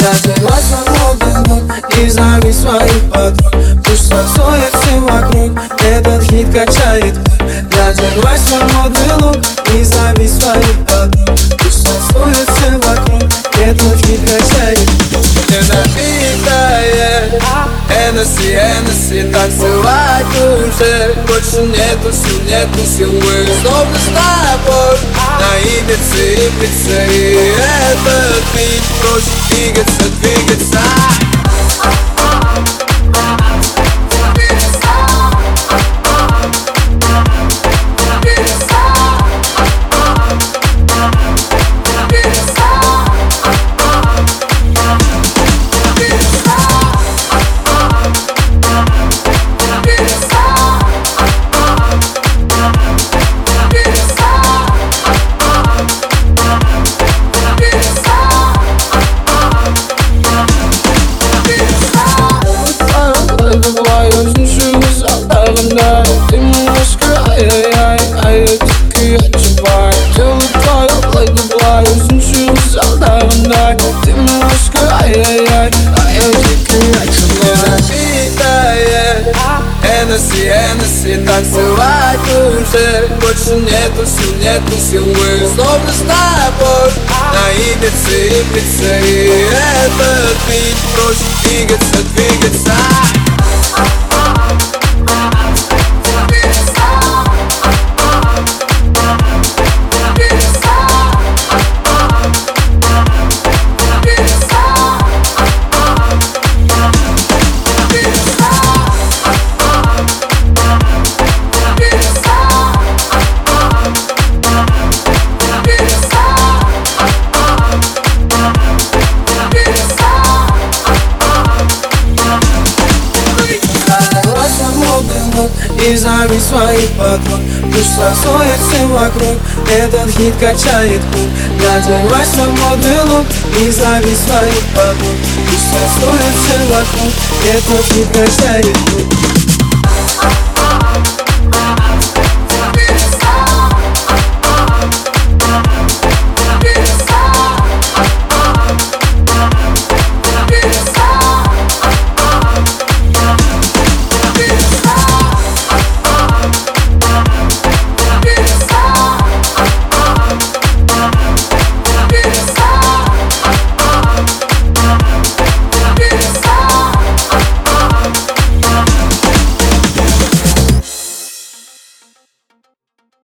Надевай свободный лук и зови своих подруг. Пусть танцует все вокруг, этот хит качает пыль. Надевай свободный лук и зови своих подруг. Пусть танцует все вокруг, этот хит качает пыль. Не напитает Hennessy, Hennessy, танцевать уже больше нету сил, мы снова с тобой на Ибице, и этот бит проще двигаться. Ты немножко ай-яй-яй, я таки отживаю. Делаю твою лайк-блай, узнаю зал, давай. Ты немножко ай-яй-яй, я таки отживаю. Напитает Hennessy, Hennessy, танцевать уже больше нету сил, мы снова с тобой на Ибице, и этот бит проще двигаться. И зови своих подруг, пусть танцует все вокруг, этот хит качает пуль. Надевай свободный лук и зови своих подруг, пусть танцует все вокруг, этот хит качает пуль.